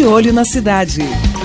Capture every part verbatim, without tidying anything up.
De Olho na Cidade.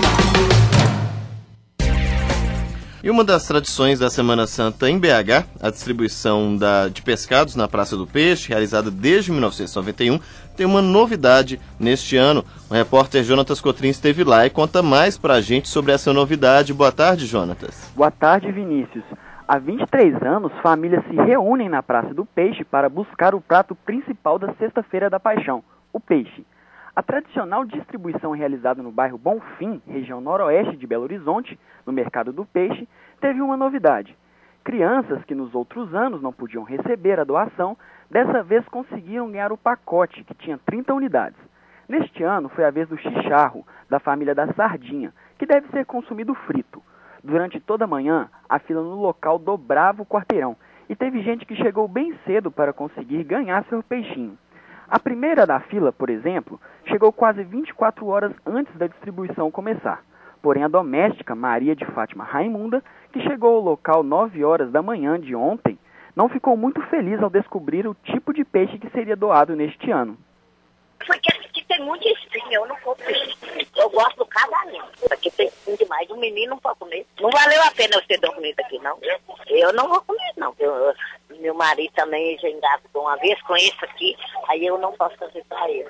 E uma das tradições da Semana Santa em B H, a distribuição da, de pescados na Praça do Peixe, realizada desde mil novecentos e noventa e um, tem uma novidade neste ano. O repórter Jonatas Cotrim esteve lá e conta mais pra gente sobre essa novidade. Boa tarde, Jonatas. Boa tarde, Vinícius. Há vinte e três anos, famílias se reúnem na Praça do Peixe para buscar o prato principal da Sexta-feira da Paixão, o peixe. A tradicional distribuição realizada no bairro Bonfim, região noroeste de Belo Horizonte, no Mercado do Peixe, teve uma novidade. Crianças que nos outros anos não podiam receber a doação, dessa vez conseguiram ganhar o pacote, que tinha trinta unidades. Neste ano foi a vez do chicharro, da família da sardinha, que deve ser consumido frito. Durante toda a manhã, a fila no local dobrava o quarteirão, e teve gente que chegou bem cedo para conseguir ganhar seu peixinho. A primeira da fila, por exemplo, chegou quase vinte e quatro horas antes da distribuição começar. Porém, a doméstica Maria de Fátima Raimunda, que chegou ao local nove horas da manhã de ontem, não ficou muito feliz ao descobrir o tipo de peixe que seria doado neste ano. Porque aqui tem muito espinho, eu não como peixe. Eu gosto do casamento. Aqui tem espinho demais, um menino não pode comer. Não valeu a pena eu ter dormido aqui, não. Eu não vou comer, não. Eu, meu marido também já engasgou uma vez com isso aqui, aí eu não posso fazer para ele.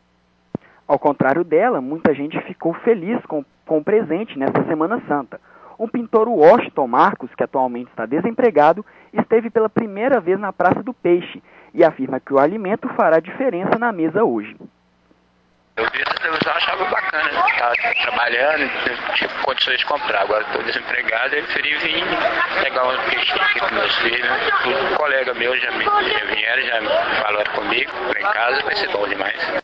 Ao contrário dela, muita gente ficou feliz com, com o presente nesta Semana Santa. Um pintor, o Washington Marcos, que atualmente está desempregado, esteve pela primeira vez na Praça do Peixe e afirma que o alimento fará diferença na mesa hoje. Eu vi essa televisão, achava bacana, né? Estava trabalhando, não tinha condições de comprar. Agora estou desempregado, eu preferi vir pegar um peixinho aqui com meus filhos. Né? Um colega meu já, me, já vieram, já falaram comigo, por em casa, vai ser bom demais.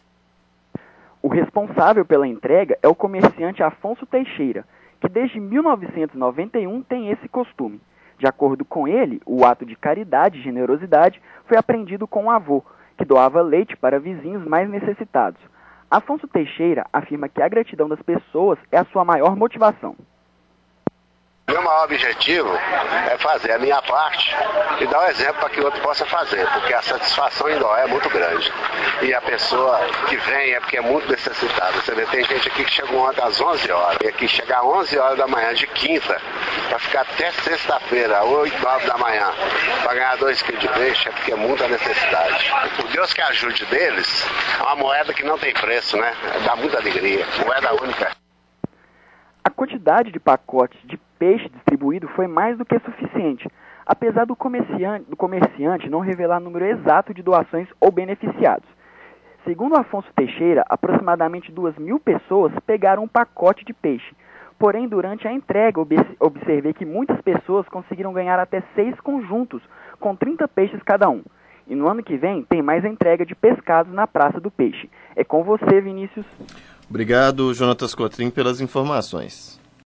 O responsável pela entrega é o comerciante Afonso Teixeira, que desde mil novecentos e noventa e um tem esse costume. De acordo com ele, o ato de caridade e generosidade foi aprendido com o avô, que doava leite para vizinhos mais necessitados. Afonso Teixeira afirma que a gratidão das pessoas é a sua maior motivação. Meu maior objetivo é fazer a minha parte e dar um exemplo para que o outro possa fazer, porque a satisfação em doar é muito grande. E a pessoa que vem é porque é muito necessitada. Você vê, tem gente aqui que chegou ontem às onze horas, e aqui chegar às onze horas da manhã de quinta, para ficar até sexta-feira, oito, nove da manhã, para ganhar dois quilos de peixe, é porque é muita necessidade. O Deus que ajude deles é uma moeda que não tem preço, né? Dá muita alegria, moeda única. A quantidade de pacotes de peixe distribuído foi mais do que suficiente, apesar do comerciante, do comerciante não revelar número exato de doações ou beneficiados. Segundo Afonso Teixeira, aproximadamente duas mil pessoas pegaram um pacote de peixe. Porém, durante a entrega, observei que muitas pessoas conseguiram ganhar até seis conjuntos, com trinta peixes cada um. E no ano que vem, tem mais entrega de pescados na Praça do Peixe. É com você, Vinícius. Obrigado, Jonatas Cotrim, pelas informações.